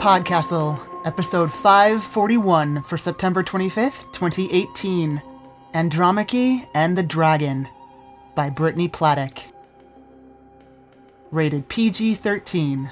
Podcastle, episode 541 for September 25th, 2018, Andromache and the Dragon, by Brittany Platek. Rated PG-13.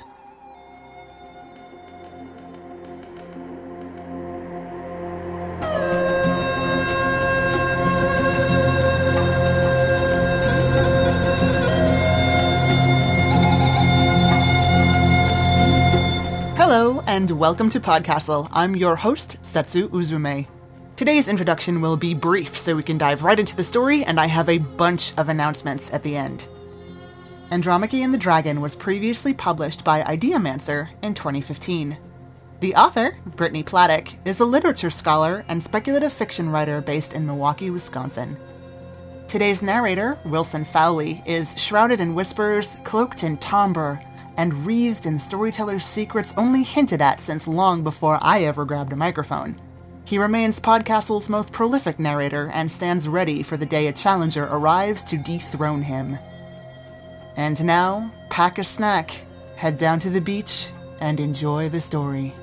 Hello, and welcome to Podcastle. I'm your host, Setsu Uzume. Today's introduction will be brief, so we can dive right into the story, and I have a bunch of announcements at the end. Andromache and the Dragon was previously published by Ideamancer in 2015. The author, Brittany Platek, is a literature scholar and speculative fiction writer based in Milwaukee, Wisconsin. Today's narrator, Wilson Fowley, is shrouded in whispers, cloaked in timbre, and wreathed in storytellers' secrets only hinted at since long before I ever grabbed a microphone. He remains Podcastle's most prolific narrator and stands ready for the day a challenger arrives to dethrone him. And now, pack a snack, head down to the beach, and enjoy the story.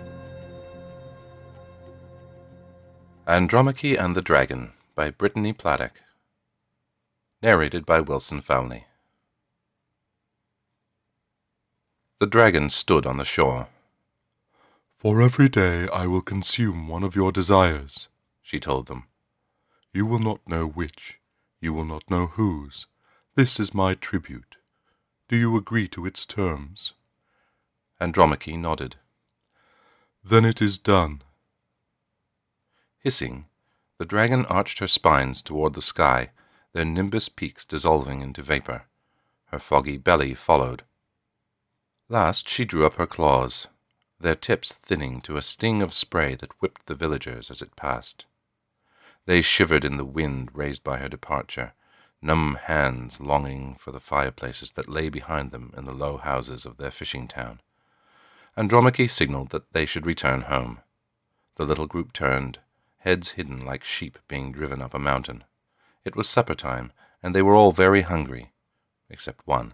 Andromache and the Dragon by Brittany Platek. Narrated by Wilson Fowley. The dragon stood on the shore. "For every day I will consume one of your desires," she told them. "You will not know which, you will not know whose. This is my tribute. Do you agree to its terms?" Andromache nodded. "Then it is done." Hissing, the dragon arched her spines toward the sky, their nimbus peaks dissolving into vapor. Her foggy belly followed. Last she drew up her claws, their tips thinning to a sting of spray that whipped the villagers as it passed. They shivered in the wind raised by her departure, numb hands longing for the fireplaces that lay behind them in the low houses of their fishing town. Andromache signaled that they should return home. The little group turned, heads hidden like sheep being driven up a mountain. It was supper time, and they were all very hungry, except one.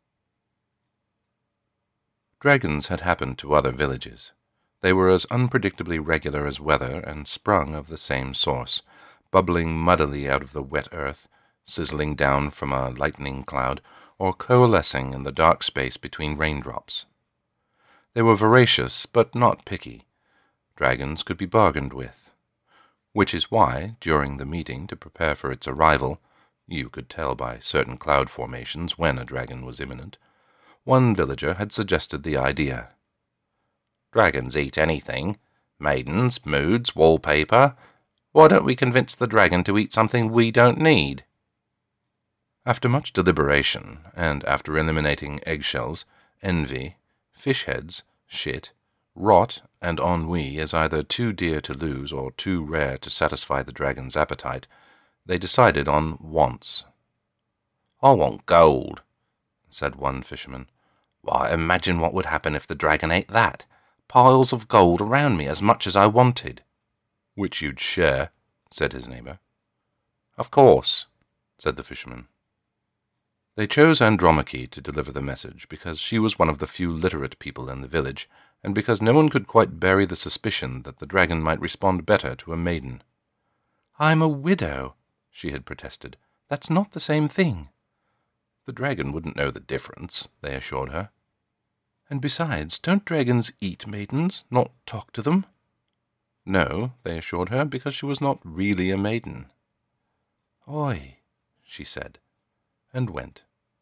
Dragons had happened to other villages. They were as unpredictably regular as weather and sprung of the same source, bubbling muddily out of the wet earth, sizzling down from a lightning cloud, or coalescing in the dark space between raindrops. They were voracious, but not picky. Dragons could be bargained with. Which is why, during the meeting to prepare for its arrival, you could tell by certain cloud formations when a dragon was imminent, one villager had suggested the idea. "Dragons eat anything. Maidens, moods, wallpaper. Why don't we convince the dragon to eat something we don't need?" After much deliberation, and after eliminating eggshells, envy, fish heads, shit, rot, and ennui as either too dear to lose or too rare to satisfy the dragon's appetite, they decided on wants. "I want gold," said one fisherman. "Why, imagine what would happen if the dragon ate that. Piles of gold around me, as much as I wanted." "Which you'd share," said his neighbor. "Of course," said the fisherman. They chose Andromache to deliver the message because she was one of the few literate people in the village, and because no one could quite bury the suspicion that the dragon might respond better to a maiden. "I'm a widow," she had protested. "That's not the same thing." The dragon wouldn't know the difference, they assured her. "And besides, don't dragons eat maidens, not talk to them?" No, they assured her, because she was not really a maiden. "Oi," she said, and went.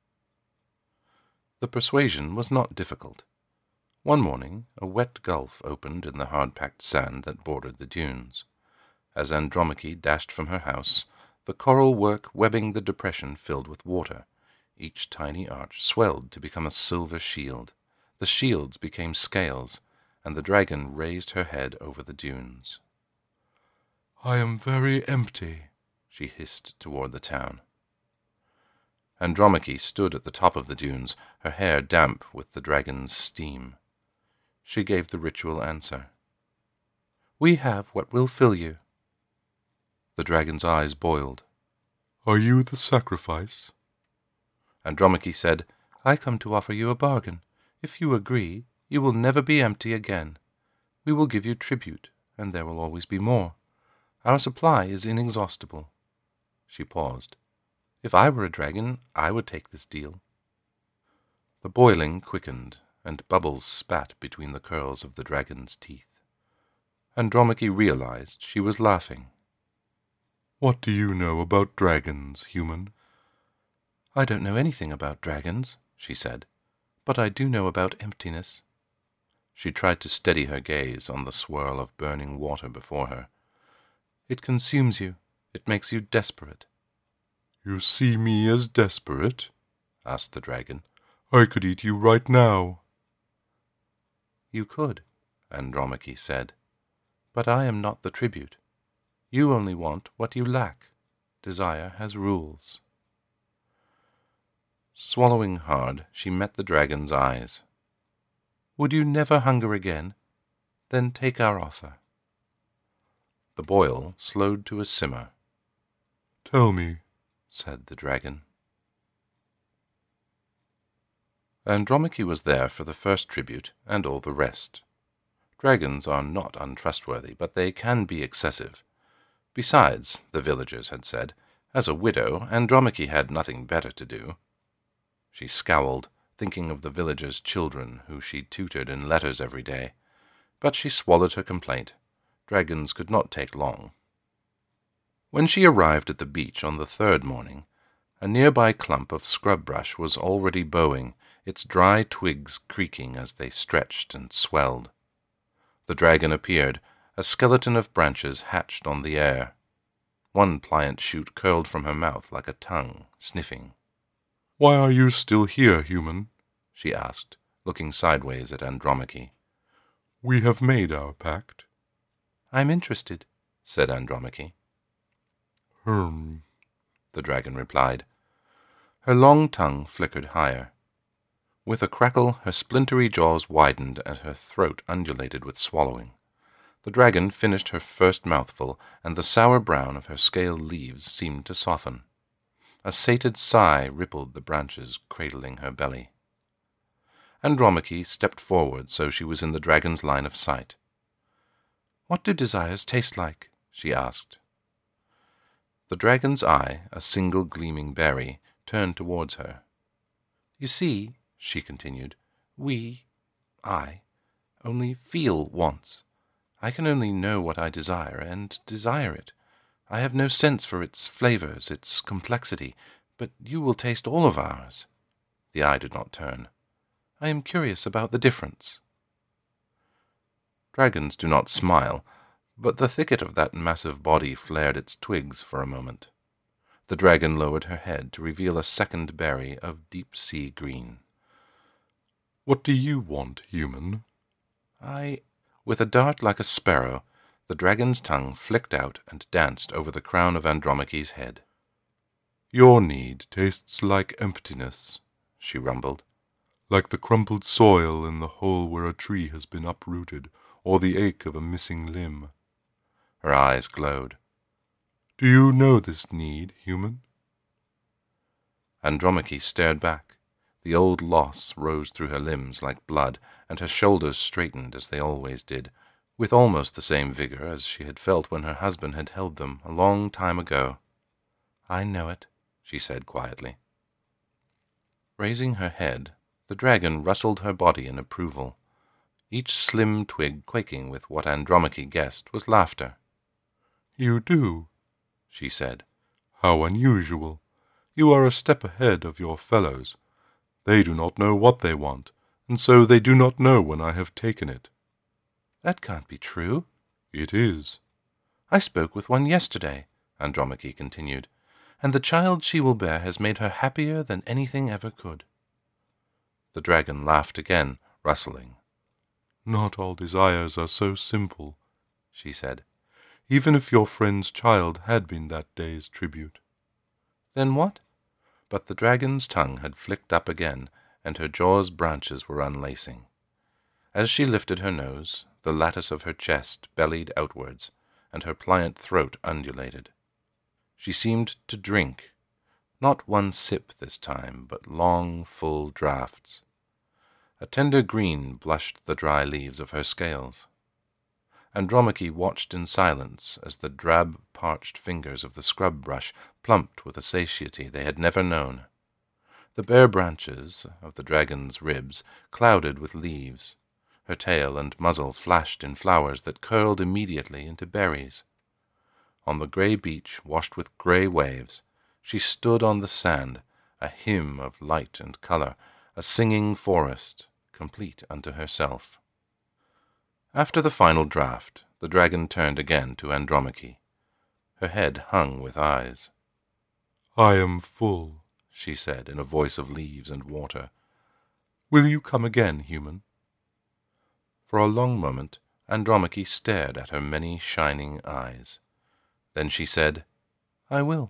The persuasion was not difficult. One morning, a wet gulf opened in the hard-packed sand that bordered the dunes. As Andromache dashed from her house, the coral work webbing the depression filled with water. Each tiny arch swelled to become a silver shield. The shields became scales, and the dragon raised her head over the dunes. "I am very empty," she hissed toward the town. Andromache stood at the top of the dunes, her hair damp with the dragon's steam. She gave the ritual answer. "We have what will fill you." The dragon's eyes boiled. "Are you the sacrifice?" Andromache said, "I come to offer you a bargain. If you agree, you will never be empty again. We will give you tribute, and there will always be more. Our supply is inexhaustible." She paused. "If I were a dragon, I would take this deal." The boiling quickened, and bubbles spat between the curls of the dragon's teeth. Andromache realized she was laughing. "What do you know about dragons, human?" "I don't know anything about dragons," she said, "but I do know about emptiness." She tried to steady her gaze on the swirl of burning water before her. "It consumes you. It makes you desperate." "You see me as desperate?" asked the dragon. "I could eat you right now." "You could," Andromache said, "but I am not the tribute. You only want what you lack. Desire has rules." Swallowing hard, she met the dragon's eyes. "Would you never hunger again? Then take our offer." The boil slowed to a simmer. "Tell me," said the dragon. Andromache was there for the first tribute and all the rest. Dragons are not untrustworthy, but they can be excessive. Besides, the villagers had said, as a widow, Andromache had nothing better to do. She scowled, thinking of the villagers' children who she tutored in letters every day, but she swallowed her complaint. Dragons could not take long. When she arrived at the beach on the third morning, a nearby clump of scrub brush was already bowing, its dry twigs creaking as they stretched and swelled. The dragon appeared, a skeleton of branches hatched on the air. One pliant shoot curled from her mouth like a tongue, sniffing. "Why are you still here, human?" she asked, looking sideways at Andromache. "We have made our pact." "I'm interested," said Andromache. The dragon replied. Her long tongue flickered higher. With a crackle, her splintery jaws widened and her throat undulated with swallowing. The dragon finished her first mouthful, and the sour brown of her scaled leaves seemed to soften. A sated sigh rippled the branches cradling her belly. Andromache stepped forward so she was in the dragon's line of sight. "What do desires taste like?" she asked. The dragon's eye, a single gleaming berry, turned towards her. "You see," she continued, I, only feel wants. I can only know what I desire, and desire it. I have no sense for its flavors, its complexity, but you will taste all of ours." The eye did not turn. "I am curious about the difference." Dragons do not smile, but the thicket of that massive body flared its twigs for a moment. The dragon lowered her head to reveal a second berry of deep-sea green. "What do you want, human?" With a dart like a sparrow, the dragon's tongue flicked out and danced over the crown of Andromache's head. "Your need tastes like emptiness," she rumbled. "Like the crumpled soil in the hole where a tree has been uprooted, or the ache of a missing limb." Her eyes glowed. "Do you know this need, human?" Andromache stared back. The old loss rose through her limbs like blood, and her shoulders straightened as they always did, with almost the same vigor as she had felt when her husband had held them a long time ago. "I know it," she said quietly. Raising her head, the dragon rustled her body in approval. Each slim twig quaking with what Andromache guessed was laughter. "You do," she said. "How unusual. You are a step ahead of your fellows. They do not know what they want, and so they do not know when I have taken it." "That can't be true." "It is." "I spoke with one yesterday," Andromache continued, "and the child she will bear has made her happier than anything ever could." The dragon laughed again, rustling. "Not all desires are so simple," she said. "Even if your friend's child had been that day's tribute." "Then what?" But the dragon's tongue had flicked up again, and her jaw's branches were unlacing. As she lifted her nose, the lattice of her chest bellied outwards, and her pliant throat undulated. She seemed to drink, not one sip this time, but long, full draughts. A tender green blushed the dry leaves of her scales. Andromache watched in silence as the drab, parched fingers of the scrub brush plumped with a satiety they had never known. The bare branches of the dragon's ribs clouded with leaves. Her tail and muzzle flashed in flowers that curled immediately into berries. On the grey beach, washed with grey waves, she stood on the sand, a hymn of light and colour, a singing forest, complete unto herself. After the final draught, the dragon turned again to Andromache. Her head hung with eyes. "I am full," she said in a voice of leaves and water. "Will you come again, human?" For a long moment, Andromache stared at her many shining eyes. Then she said, "I will."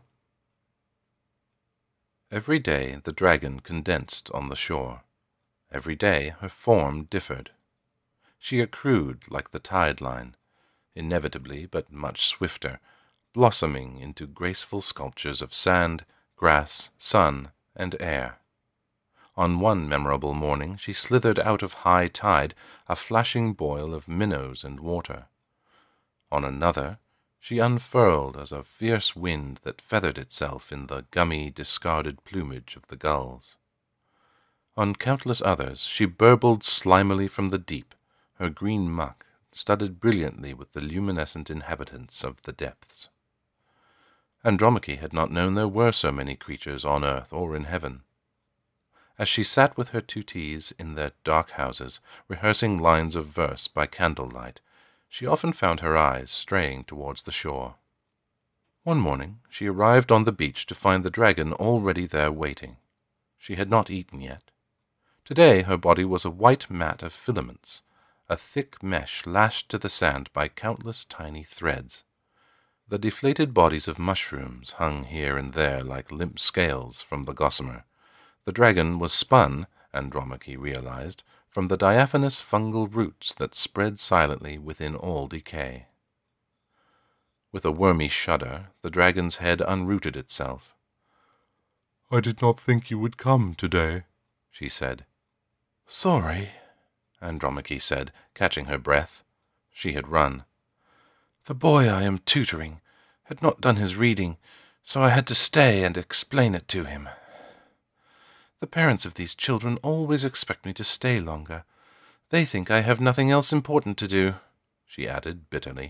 Every day the dragon condensed on the shore. Every day her form differed. She accrued like the tide line, inevitably but much swifter, blossoming into graceful sculptures of sand, grass, sun, and air. On one memorable morning she slithered out of high tide, a flashing boil of minnows and water. On another she unfurled as a fierce wind that feathered itself in the gummy, discarded plumage of the gulls. On countless others she burbled slimily from the deep, her green muck studded brilliantly with the luminescent inhabitants of the depths. Andromache had not known there were so many creatures on earth or in heaven. As she sat with her tutees in their dark houses, rehearsing lines of verse by candlelight, she often found her eyes straying towards the shore. One morning she arrived on the beach to find the dragon already there waiting. She had not eaten yet. Today her body was a white mat of filaments, a thick mesh lashed to the sand by countless tiny threads. The deflated bodies of mushrooms hung here and there like limp scales from the gossamer. The dragon was spun, Andromache realized, from the diaphanous fungal roots that spread silently within all decay. With a wormy shudder, the dragon's head unrooted itself. "I did not think you would come today," she said. "Sorry," Andromache said, catching her breath. She had run. "The boy I am tutoring had not done his reading, so I had to stay and explain it to him. The parents of these children always expect me to stay longer. They think I have nothing else important to do," she added bitterly.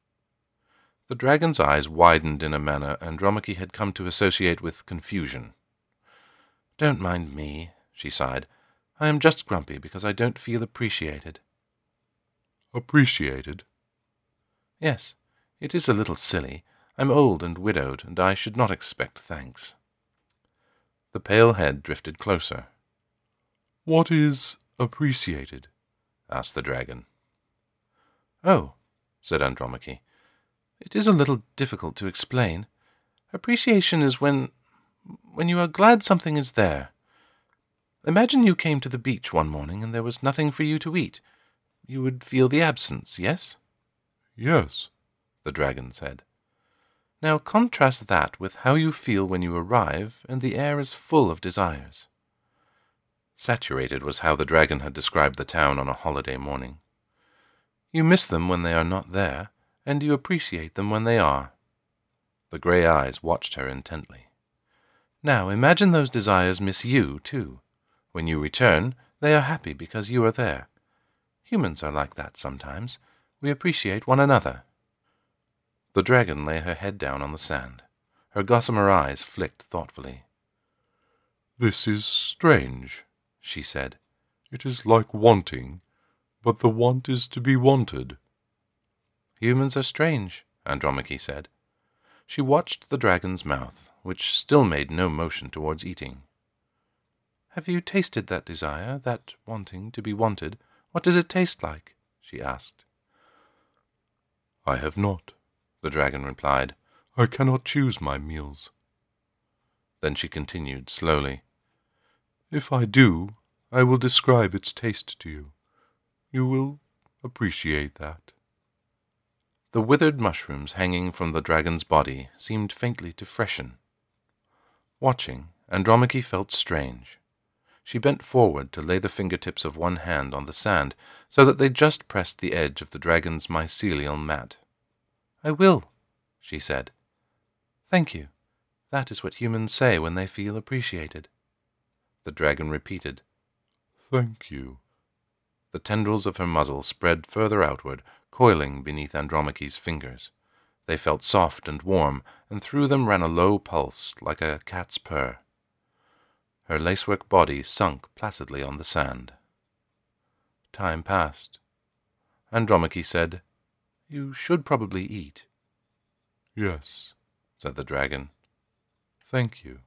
The dragon's eyes widened in a manner Andromache had come to associate with confusion. "Don't mind me," she sighed. "I am just grumpy because I don't feel appreciated." "Appreciated?" "Yes, it is a little silly. I'm old and widowed, and I should not expect thanks." The pale head drifted closer. "What is appreciated?" asked the dragon. "Oh," said Andromache, "it is a little difficult to explain. Appreciation is when you are glad something is there. Imagine you came to the beach one morning and there was nothing for you to eat. You would feel the absence, yes?" "Yes," the dragon said. "Now contrast that with how you feel when you arrive and the air is full of desires." Saturated was how the dragon had described the town on a holiday morning. You miss them when they are not there, and you appreciate them when they are. The grey eyes watched her intently. Now imagine those desires miss you, too. When you return, they are happy because you are there. Humans are like that sometimes. We appreciate one another. The dragon lay her head down on the sand. Her gossamer eyes flicked thoughtfully. "This is strange," she said. "It is like wanting, but the want is to be wanted." "Humans are strange," Andromache said. She watched the dragon's mouth, which still made no motion towards eating. "Have you tasted that desire, that wanting to be wanted? What does it taste like?" she asked. "I have not," the dragon replied. "I cannot choose my meals." Then she continued slowly. "If I do, I will describe its taste to you. You will appreciate that." The withered mushrooms hanging from the dragon's body seemed faintly to freshen. Watching, Andromache felt strange. She bent forward to lay the fingertips of one hand on the sand, so that they just pressed the edge of the dragon's mycelial mat. "I will," she said. "Thank you. That is what humans say when they feel appreciated." The dragon repeated, "Thank you." The tendrils of her muzzle spread further outward, coiling beneath Andromache's fingers. They felt soft and warm, and through them ran a low pulse like a cat's purr. Her lacework body sunk placidly on the sand. Time passed. Andromache said, "You should probably eat." "Yes," said the dragon. "Thank you."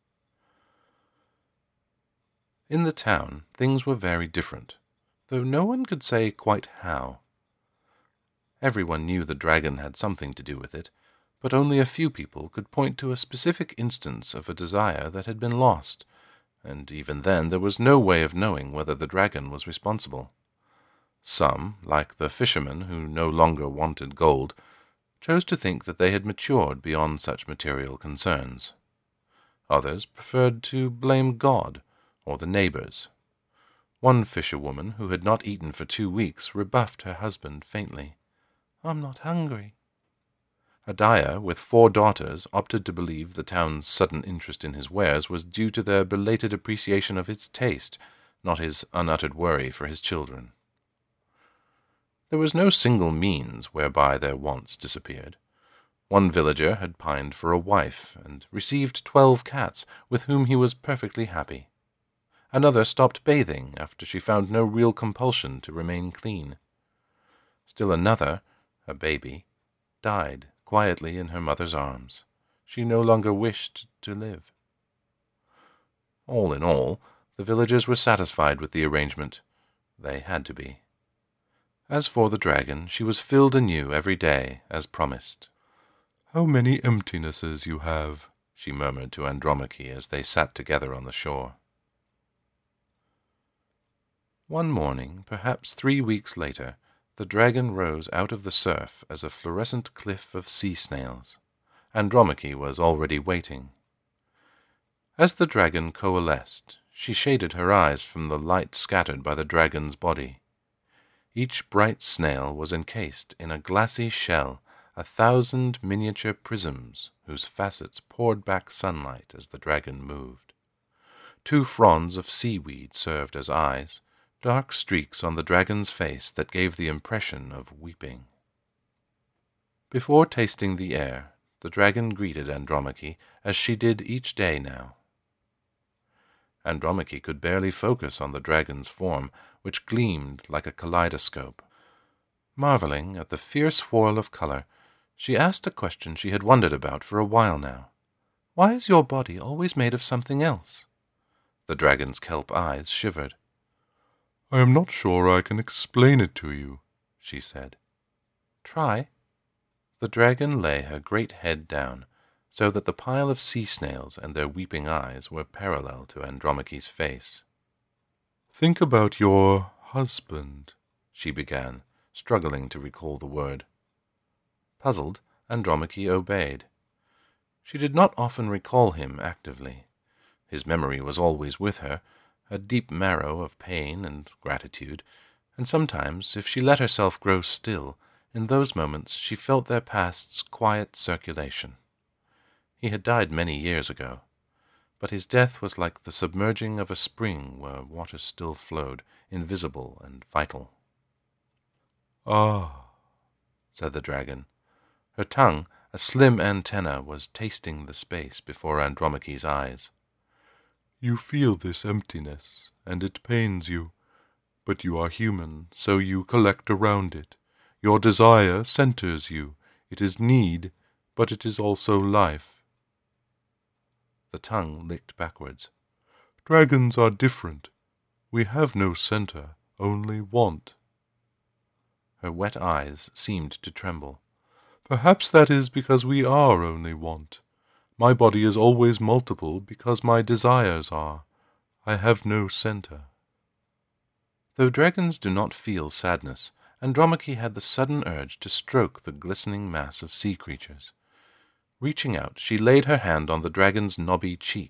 In the town, things were very different, though no one could say quite how. Everyone knew the dragon had something to do with it, but only a few people could point to a specific instance of a desire that had been lost, and even then there was no way of knowing whether the dragon was responsible. Some, like the fishermen who no longer wanted gold, chose to think that they had matured beyond such material concerns. Others preferred to blame God or the neighbors. One fisherwoman who had not eaten for 2 weeks rebuffed her husband faintly. "I'm not hungry." A dyer with 4 daughters opted to believe the town's sudden interest in his wares was due to their belated appreciation of its taste, not his unuttered worry for his children. There was no single means whereby their wants disappeared. One villager had pined for a wife and received 12 cats, with whom he was perfectly happy. Another stopped bathing after she found no real compulsion to remain clean. Still another, a baby, died quietly in her mother's arms. She no longer wished to live. All in all, the villagers were satisfied with the arrangement. They had to be. As for the dragon, she was filled anew every day, as promised. "How many emptinesses you have," she murmured to Andromache as they sat together on the shore. One morning, perhaps 3 weeks later, the dragon rose out of the surf as a fluorescent cliff of sea snails. Andromache was already waiting. As the dragon coalesced, she shaded her eyes from the light scattered by the dragon's body. Each bright snail was encased in a glassy shell, 1,000 miniature prisms whose facets poured back sunlight as the dragon moved. 2 fronds of seaweed served as eyes, dark streaks on the dragon's face that gave the impression of weeping. Before tasting the air, the dragon greeted Andromache as she did each day now. Andromache could barely focus on the dragon's form, which gleamed like a kaleidoscope. Marveling at the fierce whirl of color, she asked a question she had wondered about for a while now. "Why is your body always made of something else?" The dragon's kelp eyes shivered. "I am not sure I can explain it to you," she said. "Try." The dragon lay her great head down, so that the pile of sea snails and their weeping eyes were parallel to Andromache's face. "Think about your husband," she began, struggling to recall the word. Puzzled, Andromache obeyed. She did not often recall him actively. His memory was always with her, a deep marrow of pain and gratitude, and sometimes, if she let herself grow still, in those moments she felt their past's quiet circulation. He had died many years ago, but his death was like the submerging of a spring where water still flowed, invisible and vital. "Ah," said the dragon. Her tongue, a slim antenna, was tasting the space before Andromache's eyes. "You feel this emptiness, and it pains you, but you are human, so you collect around it. Your desire centers you. It is need, but it is also life." The tongue licked backwards. "Dragons are different. We have no center, only want." Her wet eyes seemed to tremble. "Perhaps that is because we are only want. My body is always multiple because my desires are. I have no center." Though dragons do not feel sadness, Andromache had the sudden urge to stroke the glistening mass of sea creatures. Reaching out, she laid her hand on the dragon's knobby cheek,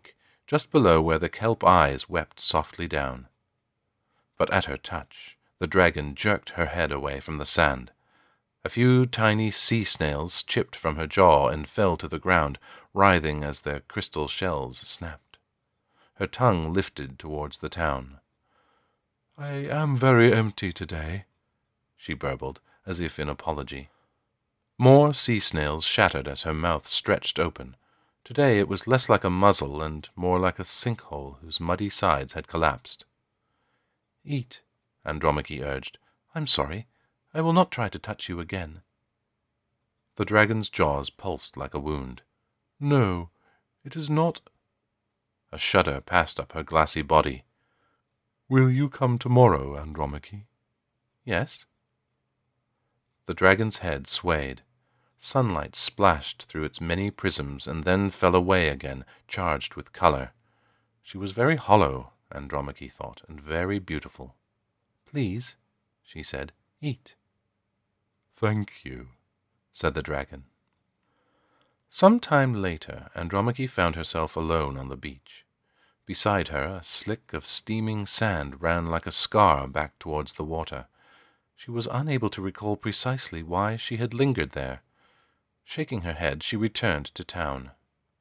just below where the kelp eyes wept softly down. But at her touch, the dragon jerked her head away from the sand. A few tiny sea snails chipped from her jaw and fell to the ground, writhing as their crystal shells snapped. Her tongue lifted towards the town. "I am very empty today," she burbled, as if in apology. More sea snails shattered as her mouth stretched open. Today it was less like a muzzle and more like a sinkhole whose muddy sides had collapsed. "Eat," Andromache urged. "I'm sorry. I will not try to touch you again." The dragon's jaws pulsed like a wound. "No, it is not—" A shudder passed up her glassy body. "Will you come tomorrow, Andromache?" "Yes." The dragon's head swayed. Sunlight splashed through its many prisms and then fell away again, charged with color. She was very hollow, Andromache thought, and very beautiful. "Please," she said, "eat." "Thank you," said the dragon. Some time later, Andromache found herself alone on the beach. Beside her, a slick of steaming sand ran like a scar back towards the water. She was unable to recall precisely why she had lingered there. Shaking her head, she returned to town.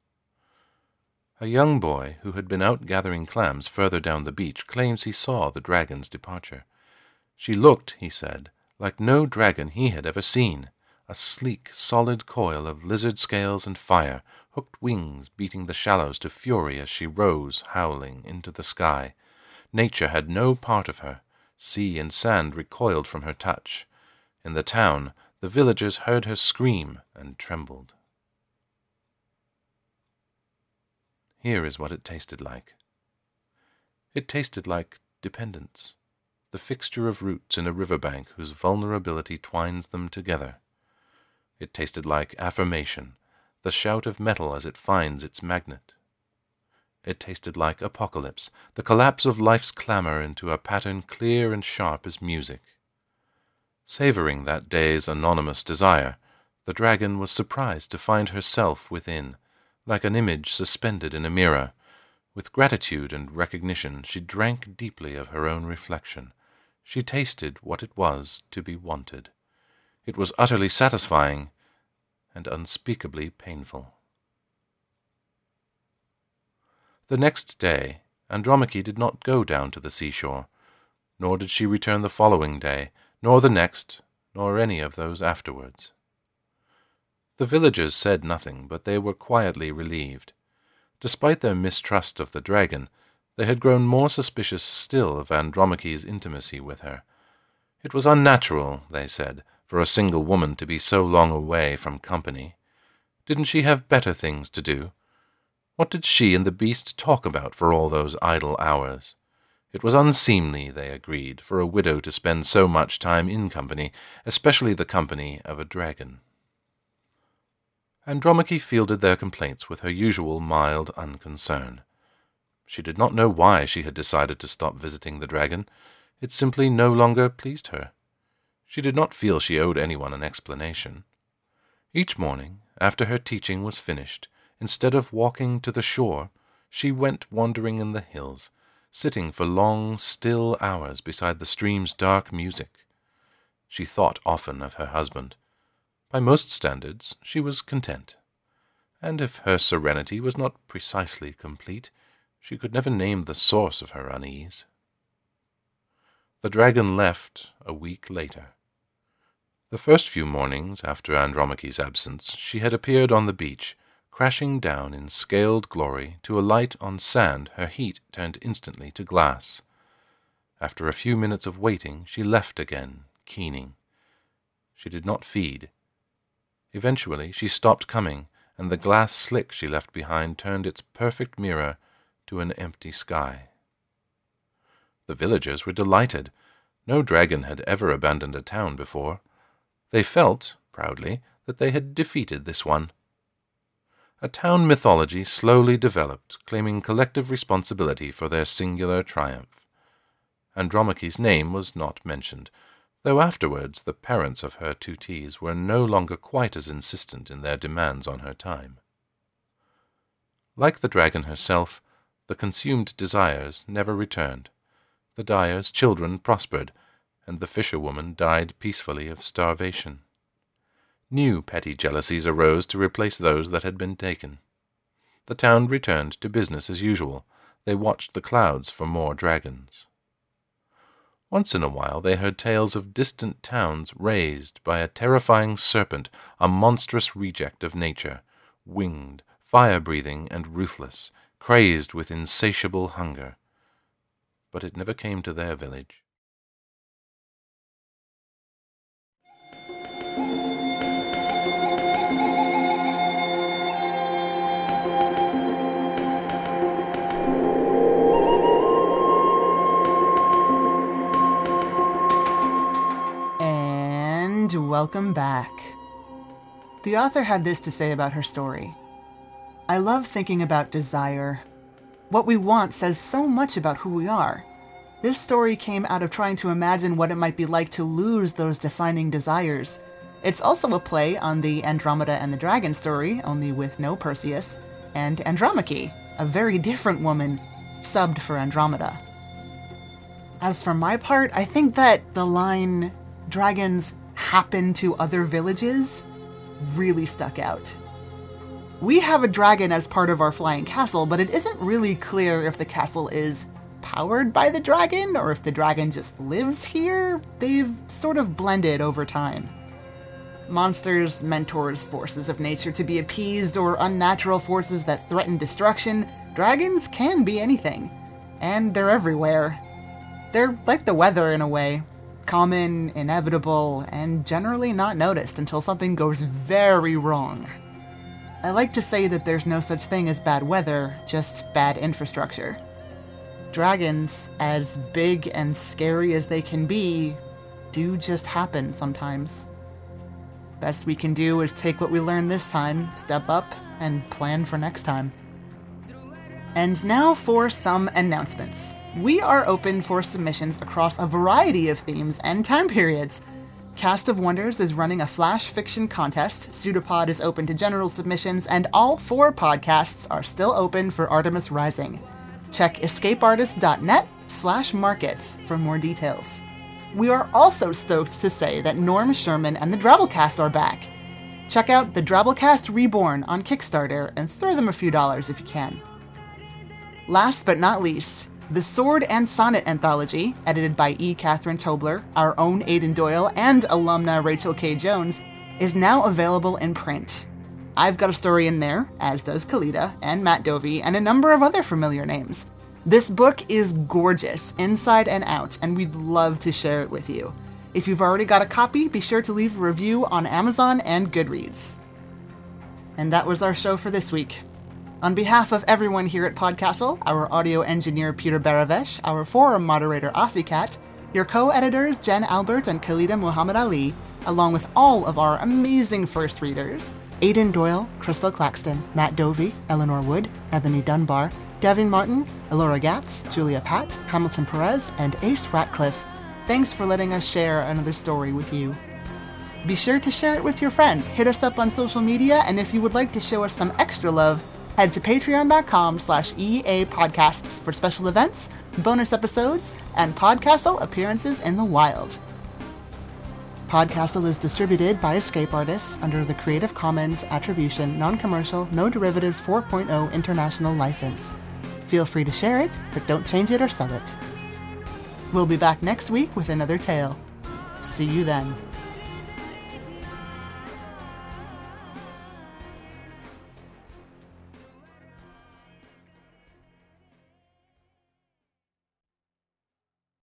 A young boy who had been out gathering clams further down the beach claims he saw the dragon's departure. She looked, he said, like no dragon he had ever seen, a sleek, solid coil of lizard scales and fire, hooked wings beating the shallows to fury as she rose, howling, into the sky. Nature had no part of her. Sea and sand recoiled from her touch. In the town, the villagers heard her scream and trembled. Here is what it tasted like. It tasted like dependence, the fixture of roots in a riverbank whose vulnerability twines them together. It tasted like affirmation, the shout of metal as it finds its magnet. It tasted like apocalypse, the collapse of life's clamor into a pattern clear and sharp as music. Savoring that day's anonymous desire, the dragon was surprised to find herself within, like an image suspended in a mirror. With gratitude and recognition, she drank deeply of her own reflection. She tasted what it was to be wanted. It was utterly satisfying and unspeakably painful. The next day, Andromache did not go down to the seashore, nor did she return the following day, nor the next, nor any of those afterwards. The villagers said nothing, but they were quietly relieved. Despite their mistrust of the dragon, they had grown more suspicious still of Andromache's intimacy with her. It was unnatural, they said, for a single woman to be so long away from company. Didn't she have better things to do? What did she and the beast talk about for all those idle hours? It was unseemly, they agreed, for a widow to spend so much time in company, especially the company of a dragon. Andromache fielded their complaints with her usual mild unconcern. She did not know why she had decided to stop visiting the dragon. It simply no longer pleased her. She did not feel she owed anyone an explanation. Each morning, after her teaching was finished, instead of walking to the shore, she went wandering in the hills, sitting for long, still hours beside the stream's dark music. She thought often of her husband. By most standards, she was content. And if her serenity was not precisely complete, she could never name the source of her unease. The dragon left a week later. The first few mornings after Andromache's absence, she had appeared on the beach, crashing down in scaled glory to alight on sand her heat turned instantly to glass. After a few minutes of waiting, she left again, keening. She did not feed. Eventually she stopped coming, and the glass slick she left behind turned its perfect mirror to an empty sky. The villagers were delighted. No dragon had ever abandoned a town before. They felt, proudly, that they had defeated this one. A town mythology slowly developed, claiming collective responsibility for their singular triumph. Andromache's name was not mentioned, though afterwards the parents of her tutees were no longer quite as insistent in their demands on her time. Like the dragon herself, The consumed desires never returned. The dyer's children prospered, and the fisherwoman died peacefully of starvation. New petty jealousies arose to replace those that had been taken. The town returned to business as usual. They watched the clouds for more dragons. Once in a while they heard tales of distant towns razed by a terrifying serpent, a monstrous reject of nature, winged, fire-breathing, and ruthless, crazed with insatiable hunger. But it never came to their village. Welcome back. The author had this to say about her story. I love thinking about desire. What we want says so much about who we are. This story came out of trying to imagine what it might be like to lose those defining desires. It's also a play on the Andromeda and the Dragon story, only with no Perseus, and Andromache, a very different woman, subbed for Andromeda. As for my part, I think that the line, "dragons happen to other villages," really stuck out. We have a dragon as part of our flying castle, but it isn't really clear if the castle is powered by the dragon or if the dragon just lives here. They've sort of blended over time. Monsters, mentors, forces of nature to be appeased, or unnatural forces that threaten destruction, dragons can be anything. And they're everywhere. They're like the weather in a way. Common, inevitable, and generally not noticed until something goes very wrong. I like to say that there's no such thing as bad weather, just bad infrastructure. Dragons, as big and scary as they can be, do just happen sometimes. Best we can do is take what we learned this time, step up, and plan for next time. And now for some announcements. We are open for submissions across a variety of themes and time periods. Cast of Wonders is running a flash fiction contest, Pseudopod is open to general submissions, and all 4 podcasts are still open for Artemis Rising. Check escapeartist.net/markets for more details. We are also stoked to say that Norm Sherman and the Drabblecast are back. Check out the Drabblecast Reborn on Kickstarter and throw them a few dollars if you can. Last but not least, the Sword and Sonnet Anthology, edited by E. Catherine Tobler, our own Aidan Doyle, and alumna Rachel K. Jones, is now available in print. I've got a story in there, as does Kalita and Matt Dovey, and a number of other familiar names. This book is gorgeous, inside and out, and we'd love to share it with you. If you've already got a copy, be sure to leave a review on Amazon and Goodreads. And that was our show for this week. On behalf of everyone here at Podcastle, our audio engineer Peter Baravesh, our forum moderator Osicat, your co-editors Jen Albert and Khalida Muhammad Ali, along with all of our amazing first readers, Aidan Doyle, Crystal Claxton, Matt Dovey, Eleanor Wood, Ebony Dunbar, Devin Martin, Elora Gatz, Julia Patt, Hamilton Perez, and Ace Ratcliffe, thanks for letting us share another story with you. Be sure to share it with your friends, hit us up on social media, and if you would like to show us some extra love, head to patreon.com/EA podcasts for special events, bonus episodes, and Podcastle appearances in the wild. Podcastle is distributed by Escape Artists under the Creative Commons Attribution Non-Commercial No Derivatives 4.0 International License. Feel free to share it, but don't change it or sell it. We'll be back next week with another tale. See you then.